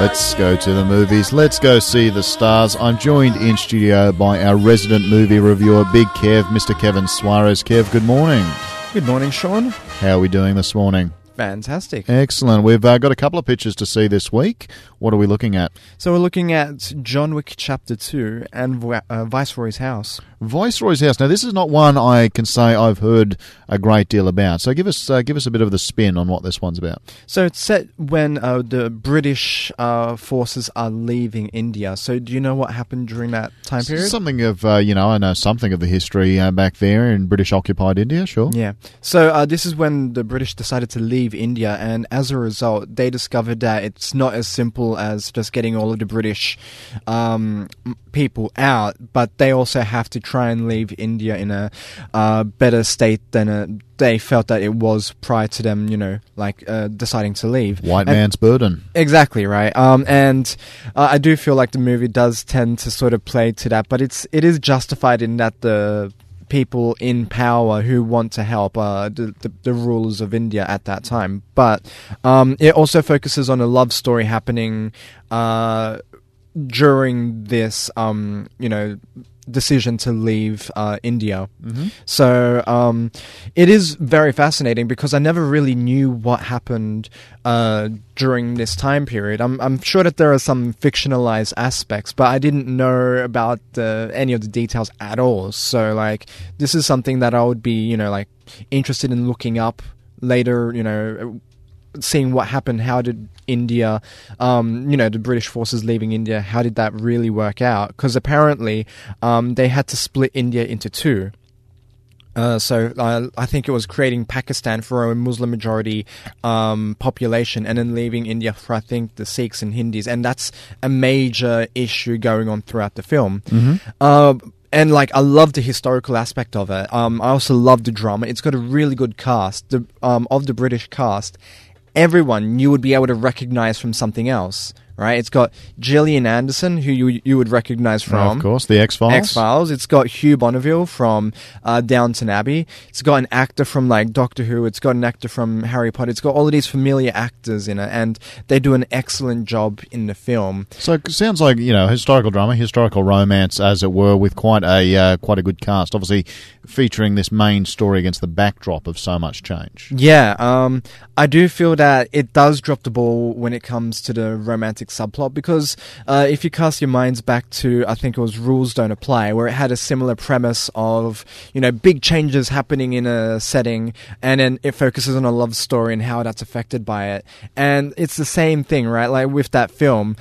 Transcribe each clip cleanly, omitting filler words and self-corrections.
Let's go to the movies. Let's go see the stars. I'm joined in studio by our resident movie reviewer, Big Kev, Mr. Kevin Suarez. Kev, good morning. Good morning, Sean. How are we doing this morning? Fantastic. Excellent. We've got a couple of pictures to see this week. What are we looking at? So we're looking at John Wick Chapter 2 and Viceroy's House. Viceroy's House. Now, this is not one I can say I've heard a great deal about. So give us a bit of the spin on what this one's about. So it's set when the British forces are leaving India. So do you know what happened during that time period? Something of, I know something of the history back there in British-occupied India, sure. Yeah. So this is when the British decided to leave India, and as a result, they discovered that it's not as simple as just getting all of the British people out, but they also have to try and leave India in a better state than they felt that it was prior to them, deciding to leave. White man's burden. Exactly, right. And I do feel like the movie does tend to sort of play to that, but it is justified in that the people in power who want to help the rulers of India at that time. But it also focuses on a love story happening during this, decision to leave India. Mm-hmm. So it is very fascinating because I never really knew what happened during this time period. I'm sure that there are some fictionalized aspects, but I didn't know about any of the details at all. So this is something that I would be interested in looking up later, seeing what happened. How did India, the British forces leaving India, how did that really work out? Because apparently they had to split India into two. So I think it was creating Pakistan for a Muslim majority population, and then leaving India for, I think, the Sikhs and Hindus. And that's a major issue going on throughout the film. Mm-hmm. And I love the historical aspect of it. I also love the drama. It's got a really good cast. Of the British cast, everyone you would be able to recognize from something else, right? It's got Gillian Anderson, who you would recognize from... of course, the X-Files. X-Files. It's got Hugh Bonneville from Downton Abbey. It's got an actor from Doctor Who. It's got an actor from Harry Potter. It's got all of these familiar actors in it, and they do an excellent job in the film. So it sounds like, historical drama, historical romance, as it were, with quite a good cast, obviously featuring this main story against the backdrop of so much change. Yeah, I do feel that it does drop the ball when it comes to the romantic subplot, because if you cast your minds back to, I think it was Rules Don't Apply, where it had a similar premise of, big changes happening in a setting, and then it focuses on a love story and how that's affected by it. And it's the same thing, right? With that film,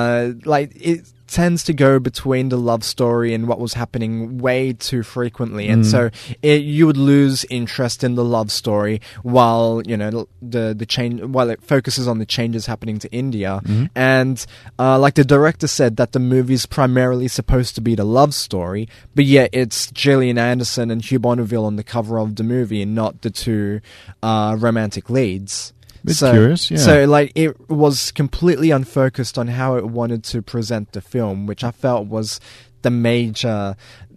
it tends to go between the love story and what was happening way too frequently, and so you would lose interest in the love story while the change, while it focuses on the changes happening to India. And the director said that the movie's primarily supposed to be the love story, but yet it's Gillian Anderson and Hugh Bonneville on the cover of the movie and not the two romantic leads. Curious, yeah. So, it was completely unfocused on how it wanted to present the film, which I felt was the major,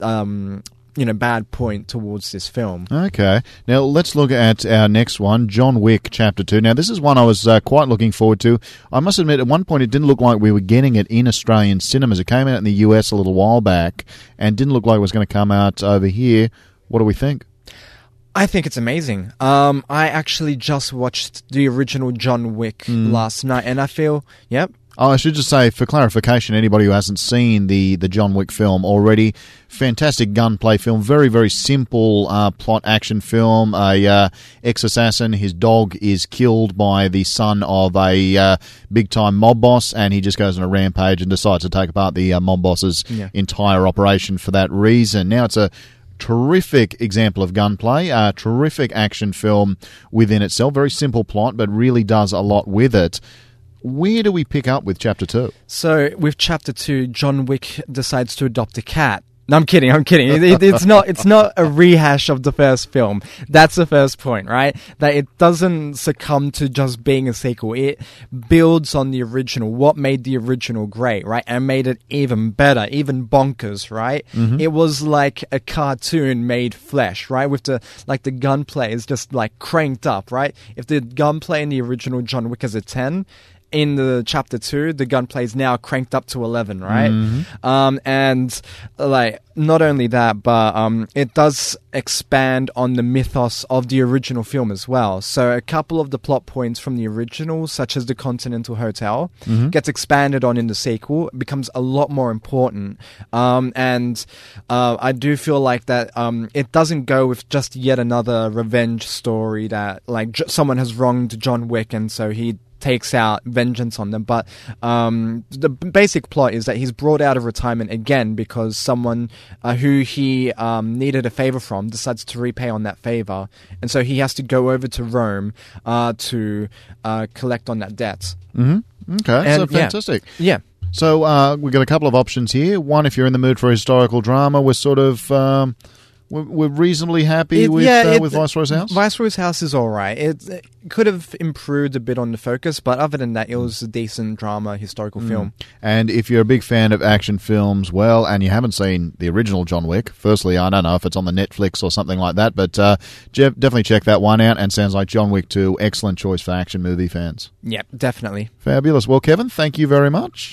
bad point towards this film. Okay. Now, let's look at our next one, John Wick Chapter 2. Now, this is one I was quite looking forward to. I must admit, at one point, it didn't look like we were getting it in Australian cinemas. It came out in the US a little while back and didn't look like it was going to come out over here. What do we think? I think it's amazing. I actually just watched the original John Wick last night, and I feel, yep. Oh, I should just say, for clarification, anybody who hasn't seen the John Wick film already, fantastic gunplay film, very, very simple plot action film. A ex-assassin, his dog is killed by the son of a big-time mob boss, and he just goes on a rampage and decides to take apart the mob boss's entire operation for that reason. Now, it's a terrific example of gunplay, a terrific action film within itself, very simple plot, but really does a lot with it. Where do we pick up with Chapter 2? So, with Chapter 2, John Wick decides to adopt a cat. No, I'm kidding. It's not a rehash of the first film. That's the first point, right? That it doesn't succumb to just being a sequel. It builds on the original, what made the original great, right? And made it even better, even bonkers, right? Mm-hmm. It was like a cartoon made flesh, right? With the gunplay is just cranked up, right? If the gunplay in the original John Wick is a 10, in the chapter 2, the gunplay is now cranked up to 11, right? And like not only that, but it does expand on the mythos of the original film as well. So a couple of the plot points from the original, such as the Continental Hotel, gets expanded on in the sequel. It becomes a lot more important. And I do feel like that it doesn't go with just yet another revenge story that like someone has wronged John Wick and so he takes out vengeance on them, but the basic plot is that he's brought out of retirement again because someone who he needed a favor from decides to repay on that favor, and so he has to go over to Rome to collect on that debt. Okay, and, so fantastic. Yeah. So we've got a couple of options here. One, if you're in the mood for a historical drama, we're sort of we're reasonably happy with Viceroy's House. Viceroy's House is all right. It could have improved a bit on the focus, but other than that, it was a decent drama historical film. And if you're a big fan of action films, well, and you haven't seen the original John Wick, firstly, I don't know if it's on the Netflix or something like that, but definitely check that one out. And sounds like John Wick 2, excellent choice for action movie fans. Yeah, definitely. Fabulous. Well, Kevin, thank you very much.